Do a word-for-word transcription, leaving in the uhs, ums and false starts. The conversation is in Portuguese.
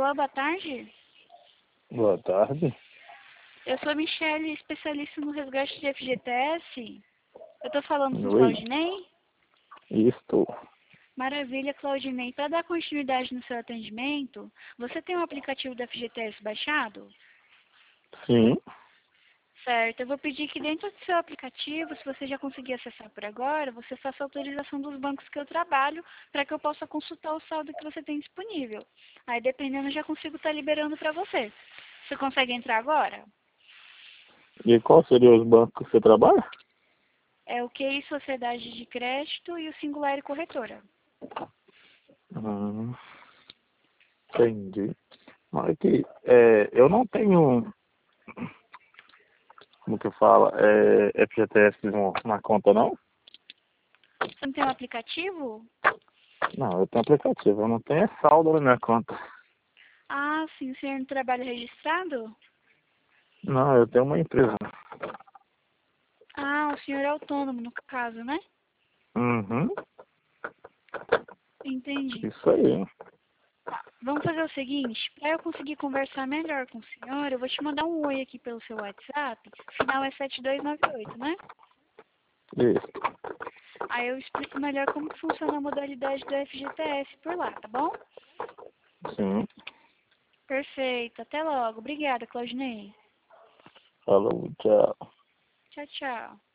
Alô, boa tarde. Boa tarde. Eu sou a Michele, especialista no resgate de F G T S. Eu tô falando com o Oi. Claudinei? Estou. Maravilha, Claudinei. Para dar continuidade no seu atendimento, você tem o aplicativo do F G T S baixado? Sim. Certo. Eu vou pedir que dentro do seu aplicativo, se você já conseguir acessar por agora, você faça a autorização dos bancos que eu trabalho para que eu possa consultar o saldo que você tem disponível. Aí, dependendo, eu já consigo estar liberando para você. Você consegue entrar agora? E qual seria os bancos que você trabalha? É o Q I Sociedade de Crédito e o Singular e Corretora. Hum, entendi. Mas que é, eu não tenho, como que fala, é, F G T S no- na conta, não? Você não tem um aplicativo? Não, eu tenho aplicativo, eu não tenho é saldo na minha conta. Ah, sim, o senhor não trabalha registrado? Não, eu tenho uma empresa. Ah, o senhor é autônomo, no caso, né? Uhum, Entendi. isso aí. Vamos fazer o seguinte, para eu conseguir conversar melhor com o senhor, eu vou te mandar um oi aqui pelo seu WhatsApp, final é sete dois nove oito, né? Isso. Aí eu explico melhor como que funciona a modalidade do F G T S por lá, tá bom? Sim. Perfeito, até logo. Obrigada, Claudinei. Falou, tchau. Tchau, tchau.